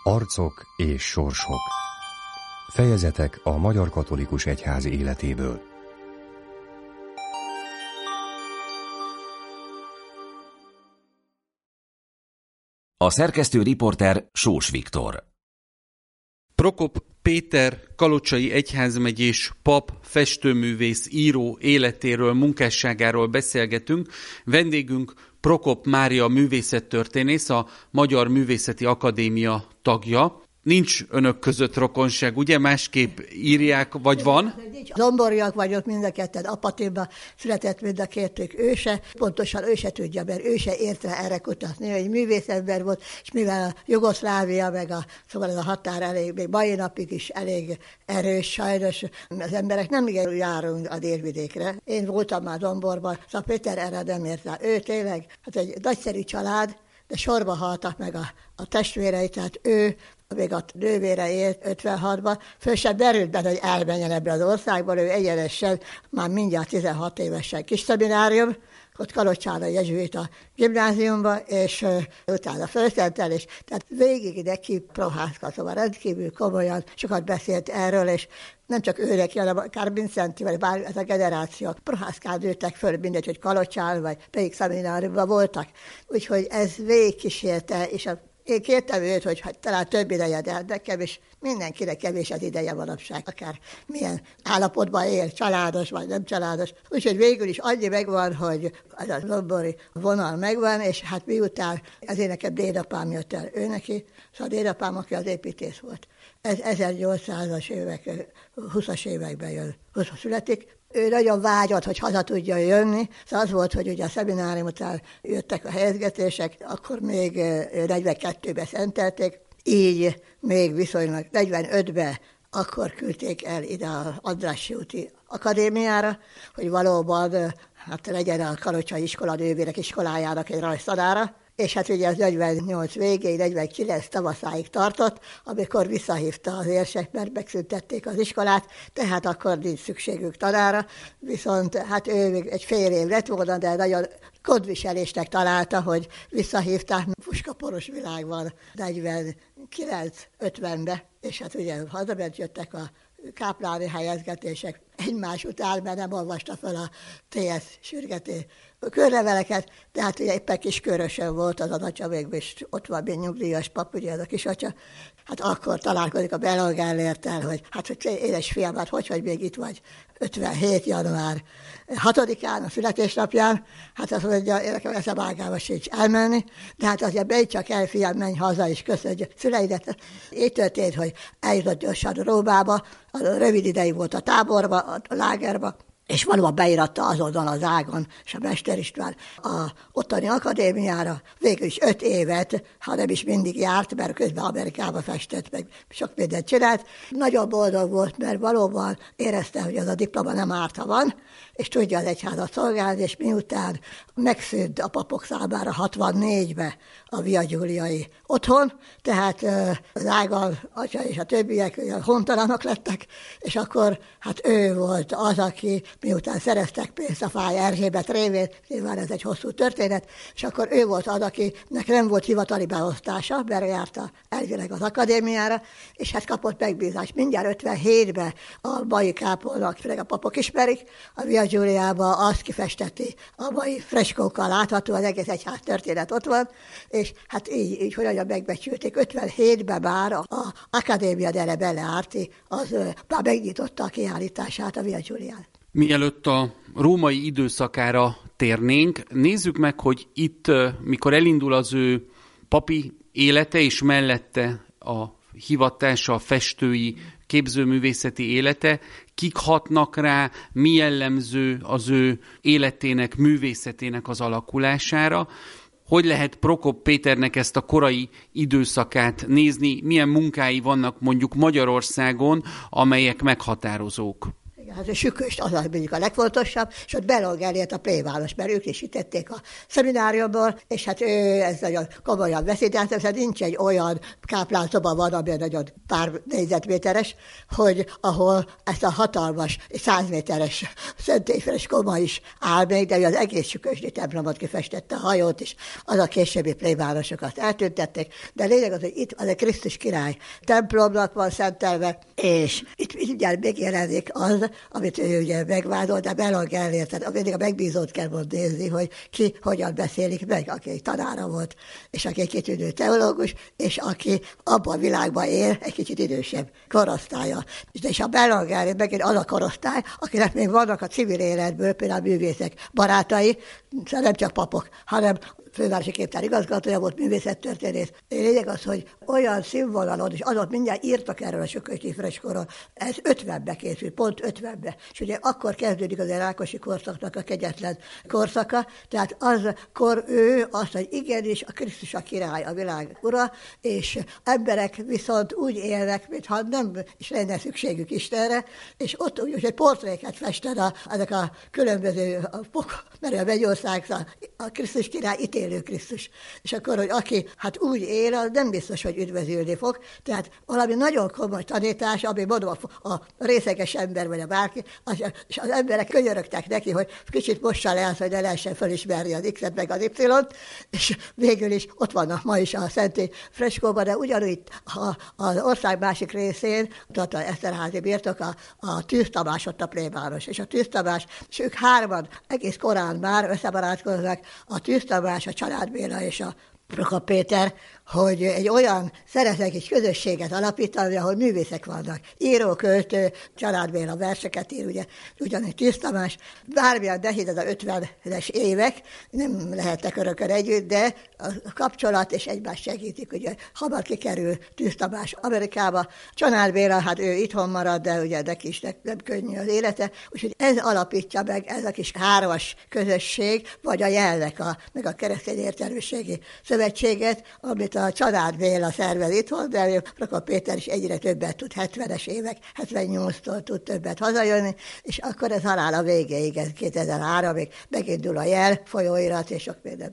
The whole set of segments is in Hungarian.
Arcok és sorsok. Fejezetek a Magyar Katolikus Egyház életéből. A szerkesztő riporter Sós Viktor. Prokop Péter kalocsai egyházmegyés pap, festőművész, író életéről, munkásságáról beszélgetünk. Vendégünk Prokop Mária művészettörténész, a Magyar Művészeti Akadémia tagja. Nincs önök között rokonság, ugye? Másképp írják, vagy van? Zomboriak vagyok mind a ketten, Apaténban született mind a kettők őse. Pontosan ő se tudja, mert ő se érte erre kutatni, hogy művészember volt, és mivel a Jugoszlávia, szóval ez a határ elég, még mai napig is elég erős, sajnos az emberek nem igen járunk a délvidékre. Én voltam már Zomborban, szóval Péter erre nem érte. Ő tényleg, hát egy nagyszerű család, de sorba haltak meg a testvérei, tehát ő, még a nővére élt 56-ban, föl sem derült benne, hogy elmenjen ebbe az országból, ő egyenesen, már mindjárt 16 évesen kis szeminárium, ott Kalocsán a jezsuita gimnáziumban, és utána fölszentelés. Tehát végig neki prohászka, szóval rendkívül komolyan sokat beszélt erről, és nem csak ő neki, hanem akár Vincenti, vagy bár ez a generáció. Prohászkán nőttek föl, mindegy, hogy Kalocsán, vagy pedig szemináriumban voltak. Úgyhogy ez végigkísérte, és én kértem őt, hogy talán több ideje, de nekem is mindenkinek kevés az ideje manapság, akár milyen állapotban él, családos vagy nem családos. Úgyhogy végül is annyi megvan, hogy az a zombori vonal megvan, és hát miután azért nekem dédapám jött el ő neki, szóval a dédapám, aki az építész volt. Ez 1800-as évek, 20-as években jön, 20 születik. Ő nagyon vágyott, hogy haza tudja jönni, szóval az volt, hogy ugye a szeminárium után jöttek a helyezgetések, akkor még 42-ben szentelték, így még viszonylag 45-ben akkor küldték el ide az Andrássy úti akadémiára, hogy valóban hát legyen a kalocsai iskola nővérek iskolájának egy rajztanára, és hát ugye az 48 végéig, 49 tavaszáig tartott, amikor visszahívta az érsek, mert megszüntették az iskolát, tehát akkor nincs szükségük tanára, viszont hát ő még egy fél év lett volna, de nagyon kodviselésnek találta, hogy visszahívták, puskaporos világ van 49-50-ben, és hát ugye hazament, jöttek a kápláni helyezgetések egymás után, mert nem olvasta fel a TS sürgető körleveleket, de hát ugye éppen kis körösön volt az atya, még ott van még nyugdíjas pap, ugye ez a kisatya, hát akkor találkozik a Belon Gellérttel, hogy hát hogy édesfiam, hát hogy vagy még itt vagy 57. január 6-án, a születésnapján, hát azt mondja, én nekem eszem ágába sincs elmenni, de hát azért menj csak el, fiam, menj haza, és köszönj szüleidet. Így történt, hogy eljutott gyorsan Rómába, rövid ideig volt a táborba, a lágerba, és valóban beíratta azonnal az ágon, és a Mester István a ottani akadémiára végül is 5 évet, ha nem is mindig járt, mert közben Amerikába festett, meg sok mindent csinált. Nagyon boldog volt, mert valóban érezte, hogy az a diploma nem árt, ha van, és tudja az egyházat szolgálni, és miután megszűnt a papok számára 64-be a Via Giuliai otthon, tehát az Ágal atya és a többiek hontalanok lettek, és akkor hát ő volt az, aki miután szereztek pénzt a Fáy Erzsébet révén, nyilván ez egy hosszú történet, és akkor ő volt az, akinek nem volt hivatali beosztása, mert járta elvileg az akadémiára, és hát kapott megbízást. Mindjárt 57-ben a mai kápolnak, főleg a papok ismerik, a Via Giuliába azt kifesteti, a mai freskókkal látható, az egész egyház történet ott van, és hát így hogy megbecsülték. 57-ben már az Akadémia delle Belle Arti, az már megnyitotta a kiállítását a Via Giulián. Mielőtt a római időszakára térnénk, nézzük meg, hogy itt, mikor elindul az ő papi élete, és mellette a hivatása, a festői, képzőművészeti élete, kik hatnak rá, mi jellemző az ő életének, művészetének az alakulására. Hogy lehet Prokop Péternek ezt a korai időszakát nézni, milyen munkái vannak mondjuk Magyarországon, amelyek meghatározók? Hát a süköst az mondjuk a legfontosabb, és ott Belong elért a plébános, mert ők is hitették a szemináriumból, és hát ő ez nagyon komolyan beszélt, tehát nincs egy olyan káplánszoba van, ami nagyon pár négyzetméteres, hogy ahol ezt a hatalmas 100 méteres szentélyfreskoma is áll még, de az egész sükösdi templomot kifestette, a hajót is, az a későbbi plébánosokat eltüntették, de lényeg az, hogy itt az a Krisztus király templomnak van szentelve, és itt ugye megjelenik az, amit ő ugye megvádolt, de Belong elért, tehát mindig a megbízót kell most nézni, hogy ki hogyan beszélik meg, aki egy tanára volt, és aki egy kitűnő teológus, és aki abban a világban él, egy kicsit idősebb korosztálya. És a Belong elért megint az a korosztály, akinek még vannak a civil életből, például a művészek barátai, nem csak papok, hanem fővárosi képtár igazgatója volt, művészettörténész. Lényeg az, hogy olyan színvonalon, és azon mindjárt írtak erről a sükösdi freskóról, ez 50-be készült, pont 50-be. És ugye akkor kezdődik az Rákosi korszaknak a kegyetlen korszaka, tehát azkor ő azt, hogy igenis a Krisztus a király, a világ ura, és emberek viszont úgy élnek, mintha nem is lenne szükségük Istenre, és ott úgy, hogy portréket festen ezek a különböző, mert a Mennyország, a Krisztus király élő Krisztus. És akkor, hogy aki hát úgy él, az nem biztos, hogy üdvözülni fog. Tehát valami nagyon komoly tanítás, ami mondom a részeges ember, vagy a bárki, és az emberek könyörögtek neki, hogy kicsit mossa le azt, hogy ne lehessen felismerni az X-et meg az Y-t, és végül is ott vannak ma is a szentély freskóban, de ugyanúgy az ország másik részén, ott az Eszterházi birtok, a Tűz Tamás ott a plébános, és a Tűz Tamás, és ők hárman egész korán már összebarátkoznak, a Tűz Tamás, a Csanád Béla és a Prokop Péter, hogy egy olyan szeretnek is közösséget alapítani, ahol művészek vannak. Író, költő, Csanád Béla verseket ír, ugye, ugyanígy Tűz Tamás. Bármilyen nehéz ez a 50-es évek, nem lehetnek örökön együtt, de a kapcsolat és egymást segítik, ugye hamar kikerül Tűz Tamás Amerikába. Csanád Béla, hát ő itthon marad, de ugye neki is nem könnyű az élete, úgyhogy ez alapítja meg ez a kis hármas közösség, vagy a jelnek, meg a keresztény értelmiségi szövetséget, amit a Csanád Béla szervez itthon, de Prokop Péter is egyre többet tud, 70-es évek, 78-tól tud többet hazajönni, és akkor ez halála végéig, ez 2003-ig megindul a jel, folyóirat és sok minden.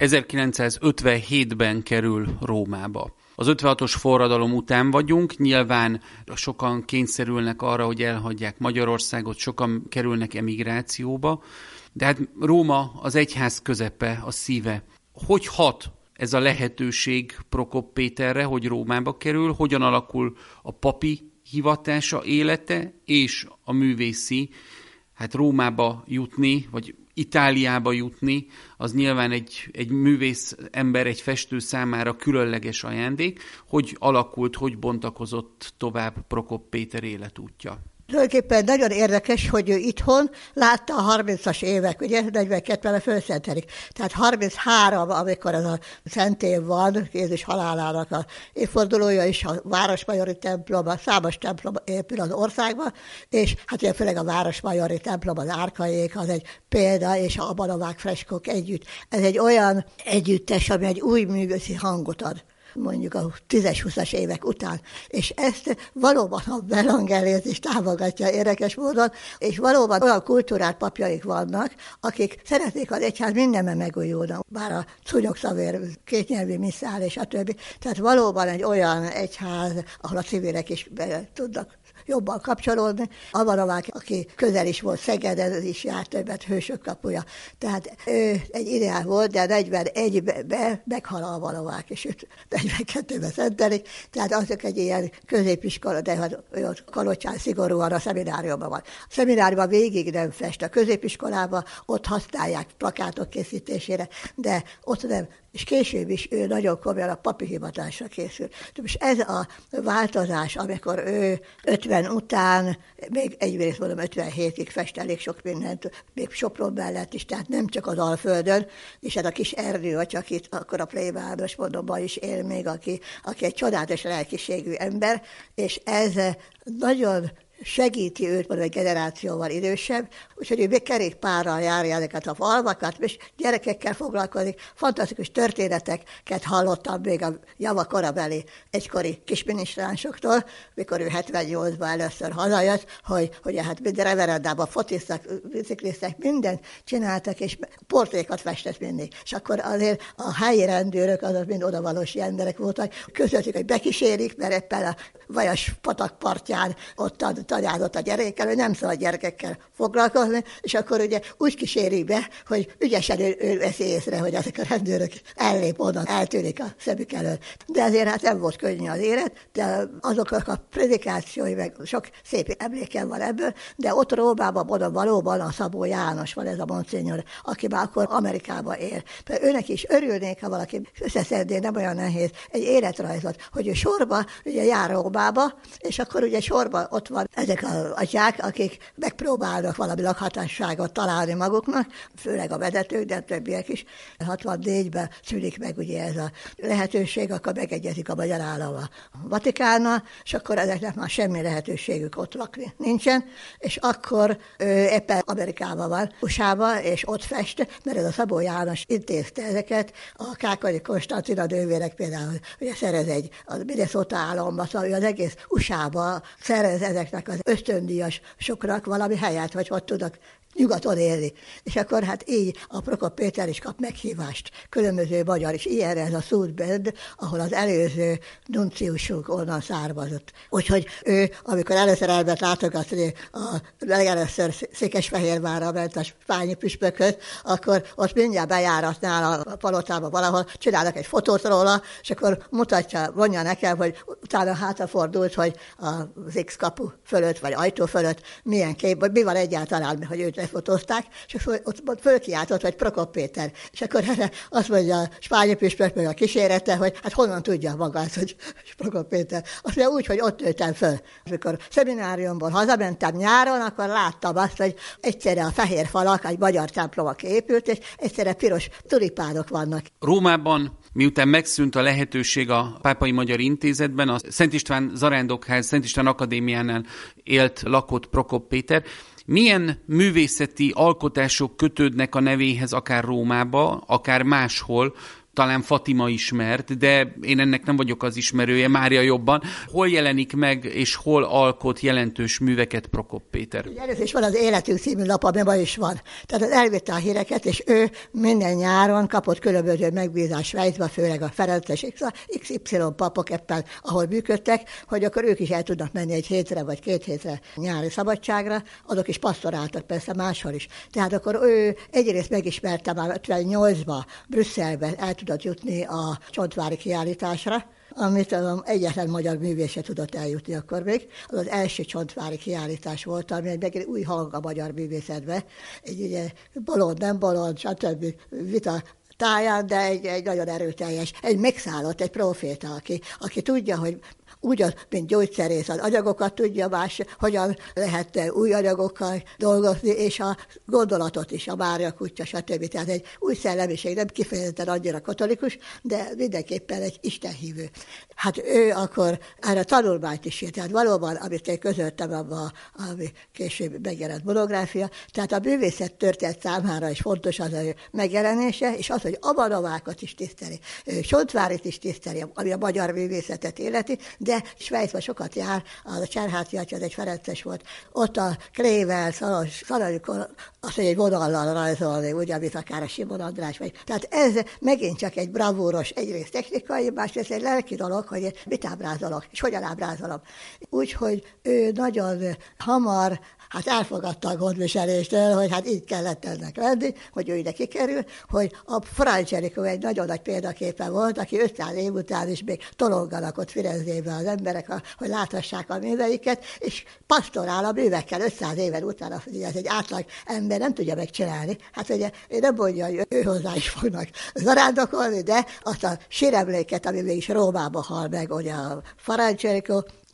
1957-ben kerül Rómába. Az 56-os forradalom után vagyunk, nyilván sokan kényszerülnek arra, hogy elhagyják Magyarországot, sokan kerülnek emigrációba, de hát Róma az egyház közepe, a szíve. Hogy hat ez a lehetőség Prokop Péterre, hogy Rómába kerül, hogyan alakul a papi hivatása, élete és a művészi, hát Rómába jutni, vagy Itáliába jutni, az nyilván egy művész ember, egy festő számára különleges ajándék. Hogy alakult, hogy bontakozott tovább Prokop Péter életútja? Tulajdonképpen nagyon érdekes, hogy ő itthon látta a 30-as évek, ugye 42-ben fölszentelik. Tehát 33, amikor ez a szentély van, Jézus halálának a évfordulója is, a Városmajori templomban, számos templom épül az országban, és hát ugye főleg a Városmajori templom, az árkaiék, az egy példa, és a Banovák freskók együtt. Ez egy olyan együttes, ami egy új művészi hangot ad, mondjuk a 10-20-as évek után. És ezt valóban a Belong elért is támogatja érdekes módon, és valóban olyan kultúrát papjaik vannak, akik szeretnék az egyház mindenben megújulni, bár a szúnyogszavér, kétnyelvű misszál és a többi. Tehát valóban egy olyan egyház, ahol a civilek is be tudnak jobban kapcsolódni. A Banovák, aki közel is volt Szeged, ez is járt többet, Hősök kapuja. Tehát ő egy ideál volt, de 41-ben meghal a Banovák, és őt 42-ben szentelik. Tehát azok egy ilyen középiskola, de hát Kalocsán szigorúan a szemináriumban van. A szemináriumban végig nem fest, a középiskolában ott használják plakátok készítésére, de ott nem. És később is ő nagyon komolyan a papi hivatásra készült. És ez a változás, amikor ő 50 után, még egyrészt mondom 57-ig fest elég sok mindent, még Sopron mellett is, tehát nem csak az Alföldön, és ez a kis Ernő, csak itt akkor a plébános mondom, is él még, aki egy csodálatos lelkiségű ember, és ez nagyon segíti őt, vagy egy generációval idősebb, úgyhogy ő kerékpárral járja ezeket a falvakat, és gyerekekkel foglalkozik. Fantasztikus történeteket hallottam még a java korabeli egykori kisminisztránsoktól, mikor ő 78-ban először hazajött, hogy hát minden reverendában fotiztak, bicikliztek, mindent csináltak, és portrékat festett mindig. És akkor azért a helyi rendőrök, azok mind odavalós emberek voltak, közöttük, hogy bekísérik, mert éppen a Vajas patak partján ott tagyázott a gyerekekkel, hogy nem szabad gyerekekkel foglalkozni, és akkor ugye úgy kísérik be, hogy ügyesen ő veszi észre, hogy ezek a rendőrök ellép oda, eltűnik a szemük elől. De ezért hát nem volt könnyű az élet, de azoknak a predikációi, meg sok szép emlékem van ebből, de ott Rómában oda valóban a Szabó János van, ez a monsignor, aki már akkor Amerikában él. Mert őnek is örülnék, ha valaki összeszedné, nem olyan nehéz, egy életrajzot, hogy ő sorba ugye jár Rómába, és akkor ugye sorban ott van ezek az atyák, akik megpróbálnak valami lakhatásságot találni maguknak, főleg a vezetők, de többiek is. 64-ben szülik meg ugye ez a lehetőség, akkor megegyezik a magyar állam a Vatikánnal, és akkor ezeknek már semmi lehetőségük ott lakni nincsen, és akkor éppen Amerikában van, USA-ban, és ott fest, mert ez a Szabó János intézte ezeket, a Kákolyi Konstantina nővérek például ugye szerez egy a Minnesota államba, szóval az egész USA-ba szerez ezeknek az ösztöndíjas sokrak valami helyet, vagy hogy tudnak nyugaton élni. És akkor hát így a Prokop Péter is kap meghívást, különböző magyar, és ilyenre ez a South-Bend, ahol az előző nunciusunk onnan származott. Úgyhogy ő, amikor először elment látogatni, legelőször Székesfehérvárra ment a spányi püspökhöz, akkor ott mindjárt bejáratnál a palotába valahol, csinálnak egy fotót róla, és akkor mutatja, mondja nekem, hogy utána hátrafordult, hogy az X kapu fölött, vagy ajtó fölött milyen kép, vagy mi van egyáltalán, hogy őt lefotózták, és ott fölkiáltott, hogy Prokop Péter. És akkor erre azt mondja a spányi püspök, meg a kísérete, hogy hát honnan tudja magát, hogy Prokop Péter. Azt mondja úgy, hogy ott nőttem föl. Amikor szemináriumból hazamentem nyáron, akkor láttam azt, hogy egyszerre a fehér falak, egy magyar templomok épült, és egyszerre piros tulipánok vannak. Rómában, miután megszűnt a lehetőség a Pápai Magyar Intézetben, a Szent István Zarándokház, Szent István Akadémiánál lakott Prokop Péter, milyen művészeti alkotások kötődnek a nevéhez akár Rómába, akár máshol, talán Fatima ismert, de én ennek nem vagyok az ismerője, Mária jobban. Hol jelenik meg, és hol alkot jelentős műveket Prokop Péter? Először is van az Életünk című lap, ami ma is van. Tehát az elvitte a híreket, és ő minden nyáron kapott különböző megbízást Svájcba, főleg a Ferences XY papok éppen, ahol működtek, hogy akkor ők is el tudnak menni egy hétre vagy 2 hétre nyári szabadságra, azok is passzoráltak persze máshol is. Tehát akkor ő egyrészt megismerte már 58-ban Brüsszelben, el tudott jutni a Csontvári kiállításra, amit egyetlen magyar művésze tudott eljutni akkor még. Az az első Csontvári kiállítás volt, ami egy új hang a magyar művészetben. Egy ugye bolond, nem bolond, stb. Vita táján, de egy nagyon erőteljes, egy megszállott, egy proféta, aki tudja, hogy úgy, mint gyógyszerész, az anyagokat tudja más, hogyan lehet új anyagokkal dolgozni, és a gondolatot is, a Mária kutya, stb. Tehát egy új szellemiség, nem kifejezetten annyira katolikus, de mindenképpen egy istenhívő. Hát ő akkor erre tanulmányt is írt, tehát valóban, amit én közöltem abban, ami később megjelent monográfia, tehát a művészet történet számára is fontos az a megjelenése, és az, hogy Abanovákat is tiszteli, Csontvárit is tiszteli, ami a magyar művészetet életi, de Svájcban sokat jár, a Cserháti atya, az egy ferences volt, ott a Klével, Szalajukon, azt mondja, egy vonallal rajzolni, ugye, amit akár a Simon András vagy. Tehát ez megint csak egy bravúros, egyrészt technikai, másrészt egy lelki dolog, hogy mit ábrázolok, és hogyan ábrázolom. Úgyhogy ő nagyon hamar elfogadta a gondviseléstől, hogy hát így kellett ennek lenni, hogy ő ide kikerül, hogy a Fra Angelico egy nagyon nagy példaképe volt, aki 500 év után is még tolonganak ott Firenzében az emberek, hogy láthassák a műveiket, és pastorál a művekkel 500 éven után, hogy ez egy átlag ember nem tudja megcsinálni. Hát ugye nem mondja, hogy ő hozzá is fognak zarándokolni, de azt a síremléket, ami mégis Rómában hal meg, ugye a Fra Angelico,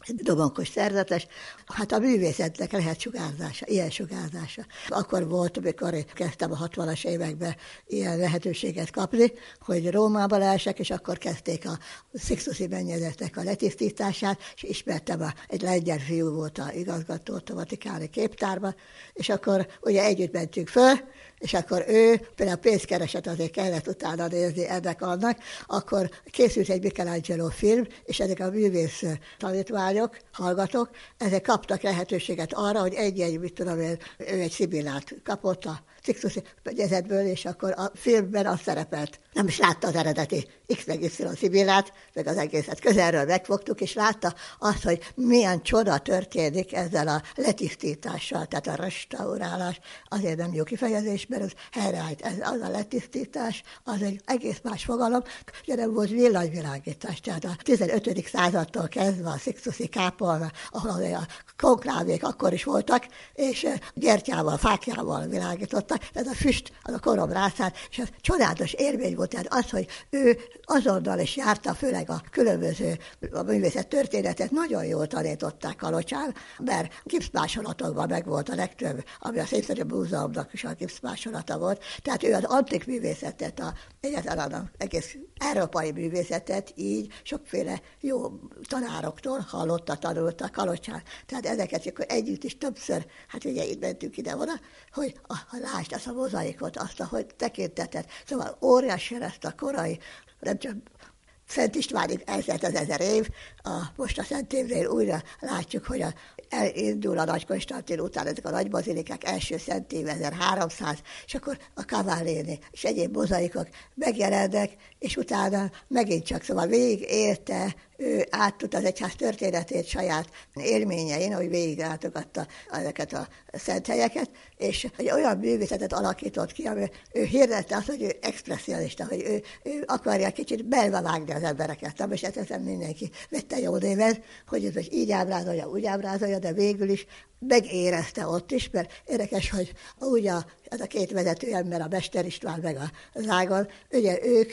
dobonkos szerzetes. Hát a művészetnek lehet sugárzása, ilyen sugárzása. Akkor volt, amikor kezdtem a 60-as években ilyen lehetőséget kapni, hogy Rómába lehessek, és akkor kezdték a Sixtusi mennyezetnek a letisztítását, és ismertem, egy lengyel fiú volt a igazgató a vatikáni képtárban, és akkor ugye együtt mentünk föl, és akkor ő, például pénzkereset azért kellett utána nézni ennek annak, akkor készült egy Michelangelo film, és ezek a művész tanítványok, hallgatók, ezek kaptak lehetőséget arra, hogy mit tudom én, ő egy Szibillát kapott a Sixtusi mennyezetből, és akkor a filmben az szerepelt. Nem is látta az eredeti X meg Y Szibillát, meg az egészet közelről megfogtuk, és látta azt, hogy milyen csoda történik ezzel a letisztítással, tehát a restaurálás, azért nem jó kifejezés, mert az helyreállt, az a letisztítás, az egy egész más fogalom, ugye nem volt villanyvilágítás, tehát a 15. századtól kezdve a Sixtusi kápolna, ahol a konklávék akkor is voltak, és gyertyával, fákjával világítottak, ez a füst, az a korom rászállt, és ez csodálatos élmény volt, tehát az, hogy ő azonnal is járta, főleg a különböző művészet történetet, nagyon jól tanították Kalocsán, mert gipszmásolatokban meg volt a legtöbb, ami a Szépszerű Múzeumnak is a gipszmásolata volt, tehát ő az antik művészetet, egyáltalán az egész európai művészetet így sokféle jó tanároktól tanulta Kalocsán. Tehát ezeket akkor együtt is többször, hát ugye itt mentünk ide-oda, hogy lásd azt a mozaikot, azt, ahogy tekintetet. Szóval óriási ezt a korai, nem csak Szent Istvánig eltelt az 1000 év, most a Szent Évnél újra látjuk, hogy elindul a Nagy Konstantin után ezek a nagy bazilikák, első Szent Év 1300, és akkor a Cavallini és egyéb mozaikok megjelennek, és utána megint csak, szóval végig élte, ő áttud az egyház történetét saját élményein, hogy végig látogatta ezeket a szent helyeket, és egy olyan művészetet alakított ki, ami ő hirdette azt, hogy ő expresszionista, hogy ő akarja kicsit belbevágni az embereket. Nem is ezt mindenki vette jó néven, hogy ez most így ábrázolja, úgy ábrázolja, de végül is megérezte ott is, mert érdekes, hogy úgy ez a két vezető ember, a Mester István meg a Zágon, ugye ők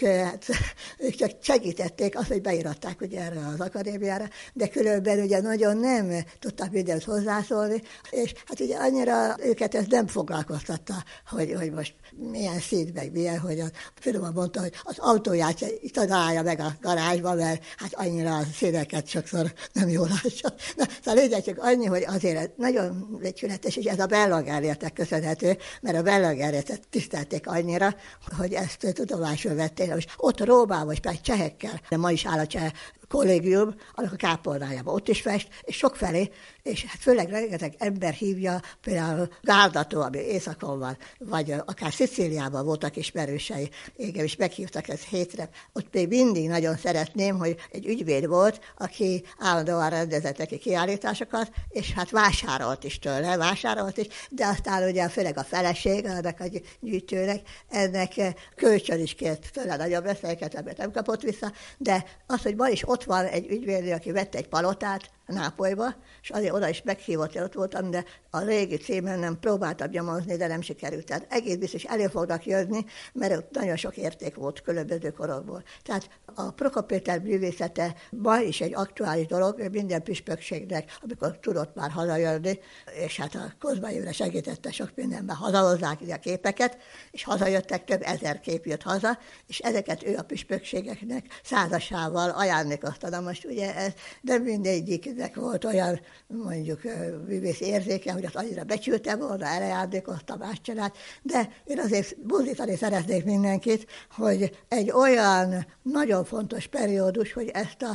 csak segítették azt, hogy beiratták ugye erre az akadémiára, de különben ugye nagyon nem tudtak mindent hozzászólni, és hát ugye annyira őket ez nem foglalkoztatta, hogy most milyen szín, meg milyen, hogy finoman mondta, hogy az autóját találja meg a garázsba, mert hát annyira a színeket sokszor nem jól látja. Na, szóval lényeg csak annyi, hogy azért nagyon becsületes, és ez a Bellagerjetek köszönhető, mert a Bellagerjetet tisztelték annyira, hogy ezt tudomásul vették. Most ott Rómában, vagy pedig csehekkel, de ma is áll a cseh kollégium, annak a kápolnájában ott is fest, és sokfelé, és hát főleg rengeteg ember hívja, például Gárdató, ami északon van, vagy akár Szicíliában voltak ismerősei, engem is meghívtak ezt hétre. Ott még mindig nagyon szeretném, hogy egy ügyvéd volt, aki állandóan rendezett neki kiállításokat, és hát vásárolt is tőle, de aztán ugye főleg a feleség, ennek a gyűjtőnek, ennek kölcsön is kért tőle nagyobb összeget, amit nem kapott vissza, de az, hogy ma is ott van egy ügyvéd, aki vette egy palotát Nápolyba, és azért oda is meghívott, hogy ott voltam, de a régi címen nem próbáltam nyomozni, de nem sikerült. Tehát egész biztos elő fognak jönni, mert ott nagyon sok érték volt különböző korokból. Tehát a Prokop Péter művészete ma is egy aktuális dolog, minden püspökségnek, amikor tudott már hazajönni, és hát a Kozma Imre segítette sok mindenben, hazahozzák a képeket, és hazajöttek, több ezer kép jött haza, és ezeket ő a püspökségeknek százasával ajándékozta. Na most ugye ez nem mindegyiknek volt olyan, mondjuk művész érzéke, hogy azt annyira becsülte volna, elejándékozta, más csinált, de én azért buzdítani szeretnék mindenkit, hogy egy olyan nagyon fontos periódus, hogy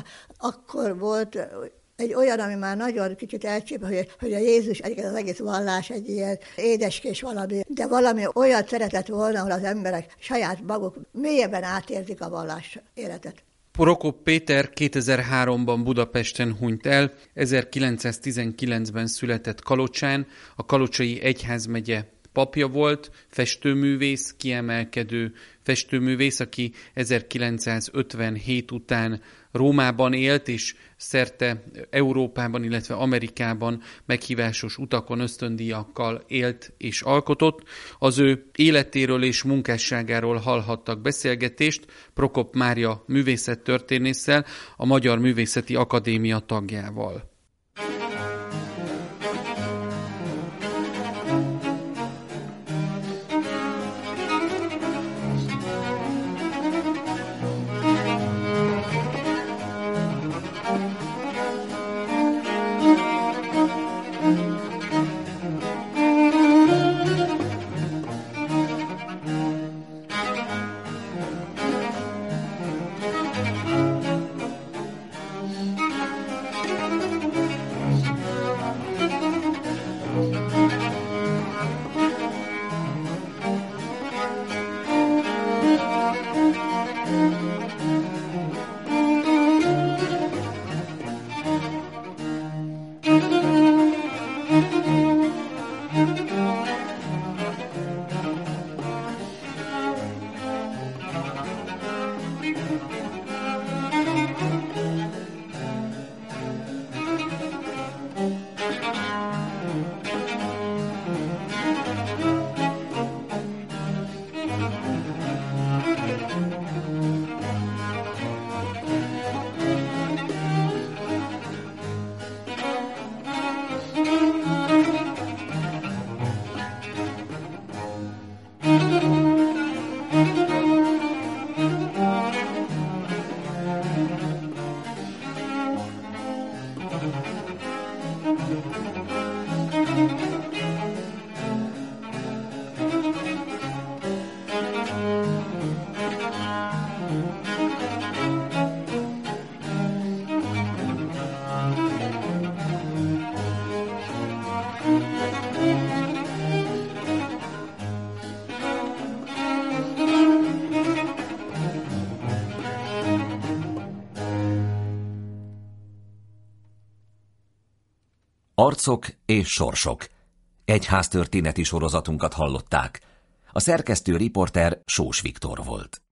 akkor volt egy olyan, ami már nagyon kicsit elcsípő, hogy a Jézus, az egész vallás egy ilyen édeskés valami, de valami olyat szeretett volna, ahol az emberek saját maguk mélyebben átérzik a vallás életet. Prokop Péter 2003-ban Budapesten hunyt el, 1919-ben született Kalocsán, a Kalocsai Egyházmegye papja volt, festőművész, kiemelkedő festőművész, aki 1957 után Rómában élt, és szerte Európában, illetve Amerikában meghívásos utakon, ösztöndíjakkal élt és alkotott. Az ő életéről és munkásságáról hallhattak beszélgetést Prokop Mária művészettörténésszel, a Magyar Művészeti Akadémia tagjával. Arcok és sorsok. Egyháztörténeti sorozatunkat hallották. A szerkesztő riporter Sós Viktor volt.